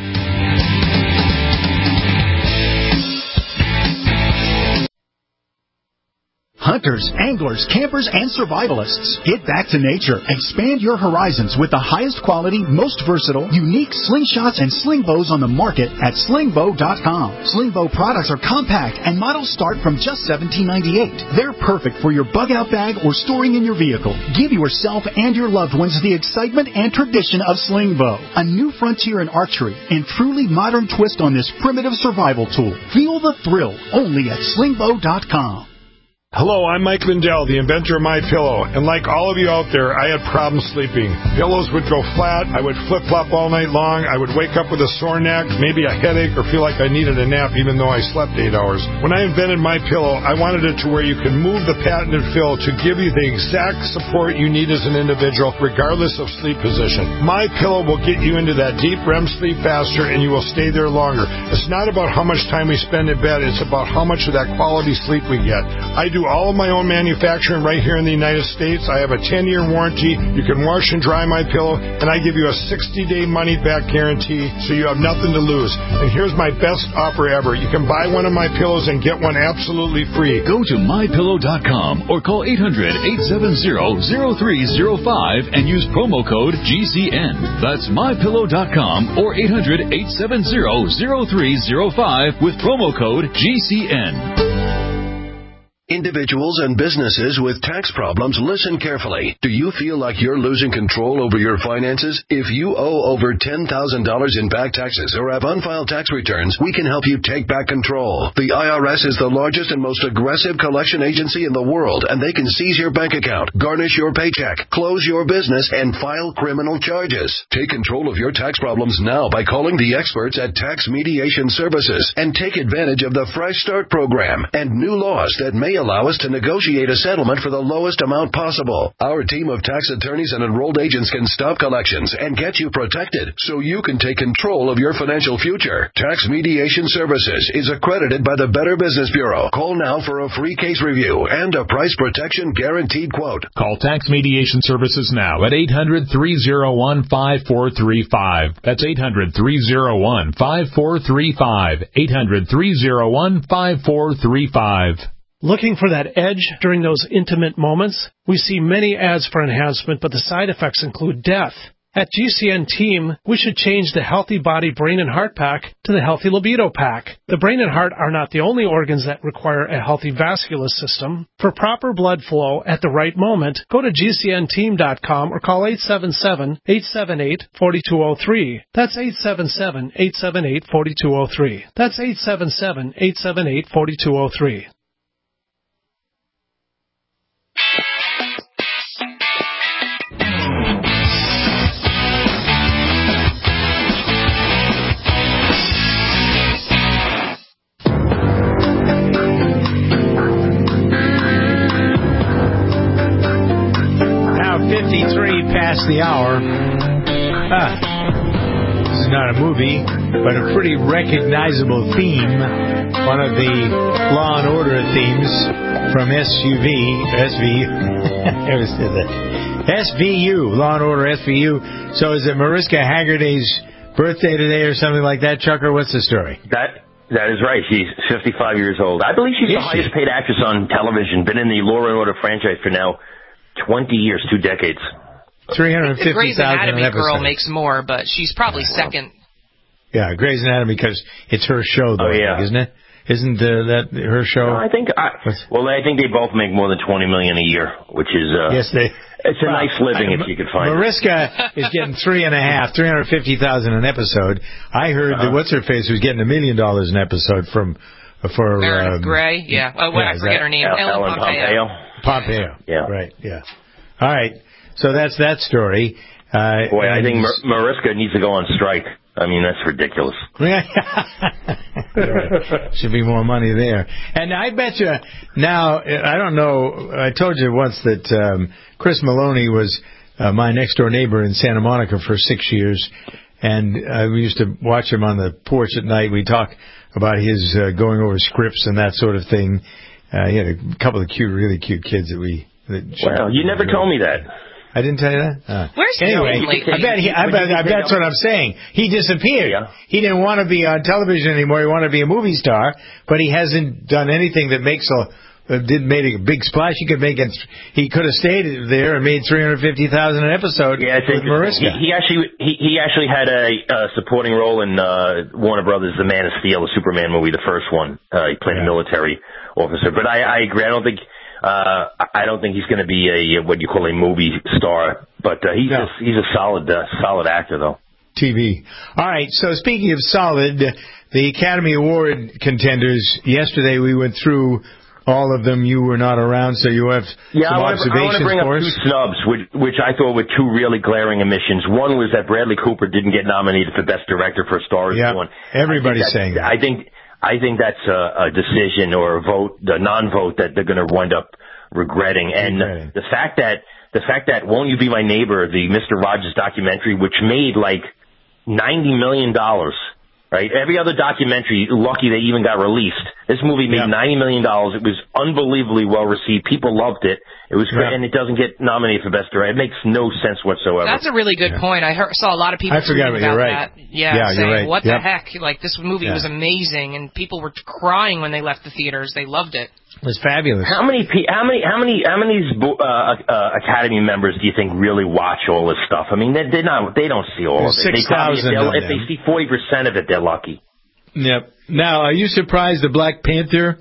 Hunters, anglers, campers, and survivalists. Get back to nature. Expand your horizons with the highest quality, most versatile, unique slingshots and sling bows on the market at sling bow dot com. Sling bow products are compact and models start from just seventeen ninety-eight. They're perfect for your bug out bag or storing in your vehicle. Give yourself and your loved ones the excitement and tradition of sling bow. A new frontier in archery and truly modern twist on this primitive survival tool. Feel the thrill only at sling bow dot com. Hello, I'm Mike Lindell, the inventor of MyPillow, and like all of you out there, I had problems sleeping. Pillows would go flat, I would flip-flop all night long, I would wake up with a sore neck, maybe a headache, or feel like I needed a nap even though I slept eight hours. When I invented MyPillow, I wanted it to where you can move the patented fill to give you the exact support you need as an individual, regardless of sleep position. MyPillow will get you into that deep R E M sleep faster, and you will stay there longer. It's not about how much time we spend in bed, it's about how much of that quality sleep we get. I do all of my own manufacturing right here in the United States. I have a ten-year warranty. You can wash and dry my pillow, and I give you a sixty-day money-back guarantee, so you have nothing to lose. And here's my best offer ever. You can buy one of my pillows and get one absolutely free. Go to my pillow dot com or call eight hundred, eight seven zero, zero three zero five and use promo code G C N. That's my pillow dot com or eight hundred, eight seven zero, zero three zero five with promo code G C N. Individuals and businesses with tax problems, listen carefully. Do you feel like you're losing control over your finances? If you owe over ten thousand dollars in back taxes or have unfiled tax returns, we can help you take back control. The I R S is the largest and most aggressive collection agency in the world, and they can seize your bank account, garnish your paycheck, close your business, and file criminal charges. Take control of your tax problems now by calling the experts at Tax Mediation Services and take advantage of the Fresh Start program and new laws that may allow us to negotiate a settlement for the lowest amount possible. Our team of tax attorneys and enrolled agents can stop collections and get you protected so you can take control of your financial future. Tax Mediation Services is accredited by the Better Business Bureau. Call now for a free case review and a price protection guaranteed quote. Call Tax Mediation Services now at eight hundred, three oh one, five four three five. That's eight hundred, three oh one, five four three five. eight hundred, three oh one, five four three five. Looking for that edge during those intimate moments? We see many ads for enhancement, but the side effects include death. At G C N Team, we should change the Healthy Body Brain and Heart Pack to the Healthy Libido Pack. The brain and heart are not the only organs that require a healthy vascular system. For proper blood flow at the right moment, go to G C N team dot com or call eight seven seven, eight seven eight, four two zero three. That's eight seven seven, eight seven eight, four two zero three. That's eight seven seven, eight seven eight, four two zero three. fifty-three past the hour. Ah, this is not a movie, but a pretty recognizable theme. One of the Law and Order themes from S U V, S V U. I always did that. S V U, Law and Order S V U. So is it Mariska Hargitay's birthday today or something like that, Chuck, or what's the story? That That is right. She's fifty-five years old. I believe she's is the she? highest paid actress on television. Been in the Law and Order franchise for now twenty years, two decades. three hundred fifty thousand The Grey's Anatomy girl girl makes more, but she's probably second. Yeah, Grey's Anatomy, because it's her show, though, oh, yeah. I think, isn't it? Isn't uh, that her show? No, I think. I, well, I think they both make more than twenty million a year, which is. Uh, yes, they. It's a well, nice living I, if you could find Mariska it. is getting three and a half, three hundred fifty thousand an episode. I heard uh-huh. that what's her face was getting a million dollars an episode from for Meredith um, Grey. Yeah, oh, well, yeah, I forget that, her name. Ellen, Ellen Pompeo. Pompeo. Pompeo. Yeah. Right. Yeah. All right. So that's that story. Uh, Boy, I think Mar- Mariska needs to go on strike. I mean, that's ridiculous. Should be more money there. And I bet you now, I don't know, I told you once that um, Chris Maloney was uh, my next-door neighbor in Santa Monica for six years, and uh, we used to watch him on the porch at night. We talk about his uh, going over scripts and that sort of thing. Uh, he had a couple of cute, really cute kids that we... That wow, you never told me that. I didn't tell you that? Uh, Where's anyway, he I bet, he, I bet, I bet that's what I'm saying. He disappeared. Yeah. He didn't want to be on television anymore. He wanted to be a movie star, but he hasn't done anything that makes a uh, did made a big splash. He could make it. He could have stayed there and made three hundred fifty thousand an episode yeah, with Mariska. He, he actually he, he actually had a, a supporting role in uh, Warner Brothers' The Man of Steel, the Superman movie, the first one. Uh, he played yeah. a military officer. But I, I agree. I don't think. Uh, I don't think he's going to be a what you call a movie star, but uh, he's no. a, he's a solid uh, solid actor though. T V. All right. So speaking of solid, the Academy Award contenders. Yesterday we went through all of them you were not around, so you have yeah, some I wanna, observations I want to bring for up us? two snubs, which, which I thought were two really glaring omissions. One was that Bradley Cooper didn't get nominated for Best Director for A Star Is Yeah, Born. everybody's saying that. I think I think that's a, a decision or a vote, the non-vote that they're going to wind up regretting. And regretting. the fact that the fact that Won't You Be My Neighbor, the Mister Rogers documentary, which made like ninety million dollars. Right, every other documentary, lucky they even got released. This movie made yeah. ninety million dollars. It was unbelievably well received. People loved it. It was great, yeah. and it doesn't get nominated for Best Director. It makes no sense whatsoever. That's a really good yeah. point. I heard, saw a lot of people I forgot, tweeting you're about right. that. Yeah, yeah saying, you're right. what yep. the heck? Like, this movie yeah. was amazing, and people were crying when they left the theaters. They loved it. It was fabulous. How many, how many, how many, how many uh, uh, Academy members do you think really watch all this stuff? I mean, they they not, they don't see all There's of it. six thousand. If, if they see forty percent of it, they're lucky. Yep. Now, are you surprised that Black Panther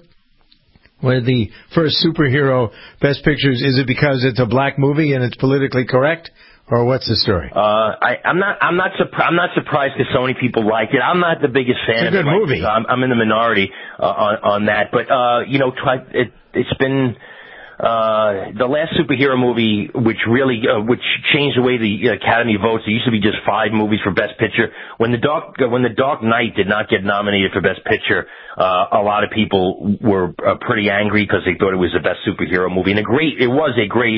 was the first superhero Best Pictures? Is it because it's a black movie and it's politically correct, or what's the story? Uh, I, I'm not. I'm not. Surpri- I'm not surprised because so many people like it. I'm not the biggest fan it's a of good it. movie. Like, I'm, I'm in the minority uh, on on that, but uh, you know, try, it, it's been. Uh, the last superhero movie, which really, uh, which changed the way the Academy votes. There used to be just five movies for Best Picture. When the Dark, when the Dark Knight did not get nominated for Best Picture, uh, a lot of people were uh, pretty angry because they thought it was the best superhero movie. And a great, it was a great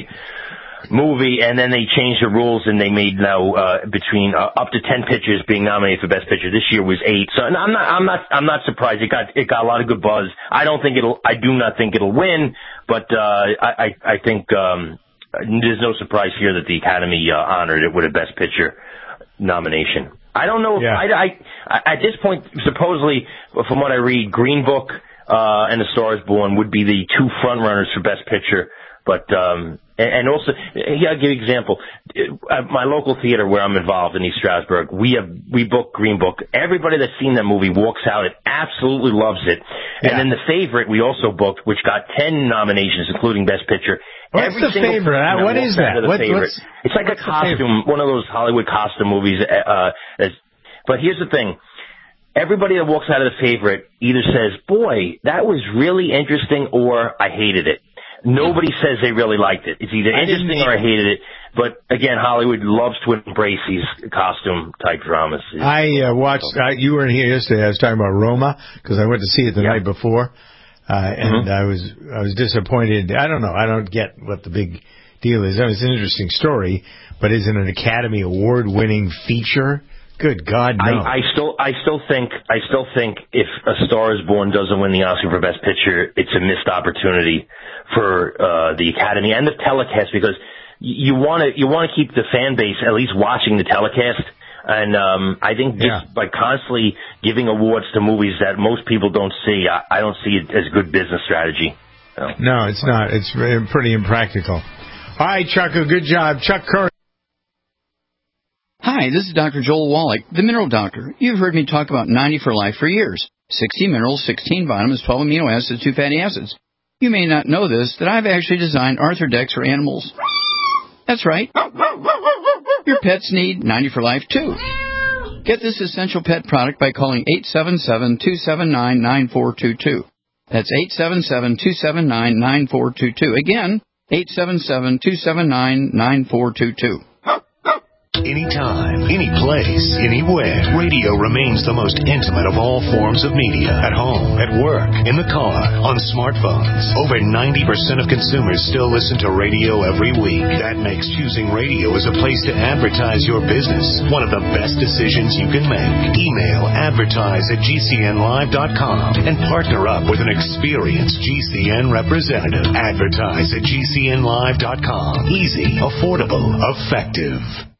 movie, and then they changed the rules and they made now uh between uh, up to ten pictures being nominated for Best Picture. This year was eight. So and I'm not I'm not I'm not surprised. It got it got a lot of good buzz. I don't think it'll I do not think it'll win, but uh I I, I think um there's no surprise here that the Academy uh, honored it with a Best Picture nomination. I don't know if yeah. I, I at this point supposedly from what I read, Green Book uh and A Star Is Born would be the two front runners for Best Picture, but um And also, yeah, I'll give you an example. At my local theater where I'm involved in East Stroudsburg, we have we book Green Book. Everybody that's seen that movie walks out and absolutely loves it. Yeah. And then The Favorite we also booked, which got ten nominations, including Best Picture. What's Every The Favorite? That what is that? What, what's, it's like a costume, one of those Hollywood costume movies. Uh, but here's the thing. Everybody that walks out of The Favorite either says, boy, that was really interesting, or I hated it. Nobody says they really liked it. It's either interesting or I hated it. But again, Hollywood loves to embrace these costume type dramas. I uh, watched. Uh, you weren't here yesterday. I was talking about Roma because I went to see it the yeah. night before, uh, and mm-hmm. I was I was disappointed. I don't know. I don't get what the big deal is. I mean, it's an interesting story, but is it an Academy Award winning feature? Good God, no. I, I still, I still think, I still think if A Star Is Born doesn't win the Oscar for Best Picture, it's a missed opportunity for uh, the Academy and the telecast because you want to, you want to keep the fan base at least watching the telecast. And um, I think just yeah. by constantly giving awards to movies that most people don't see, I, I don't see it as a good business strategy. So. No, it's not. It's pretty impractical. All right, Chuck, a good job, Chuck Curry. Hi, this is Doctor Joel Wallach, the Mineral Doctor. You've heard me talk about ninety for Life for years. sixty minerals, sixteen vitamins, twelve amino acids, two fatty acids. You may not know this, that I've actually designed Arthrodex for animals. That's right. Your pets need ninety for Life, too. Get this essential pet product by calling eight seven seven, two seven nine, nine four two two. That's eight seven seven, two seven nine, nine four two two. Again, eight seven seven, two seven nine, nine four two two. Anytime, any place, anywhere, radio remains the most intimate of all forms of media. At home, at work, in the car, on smartphones. Over ninety percent of consumers still listen to radio every week. That makes choosing radio as a place to advertise your business one of the best decisions you can make. Email advertise at G C N live dot com and partner up with an experienced G C N representative. Advertise at G C N live dot com. Easy, affordable, effective.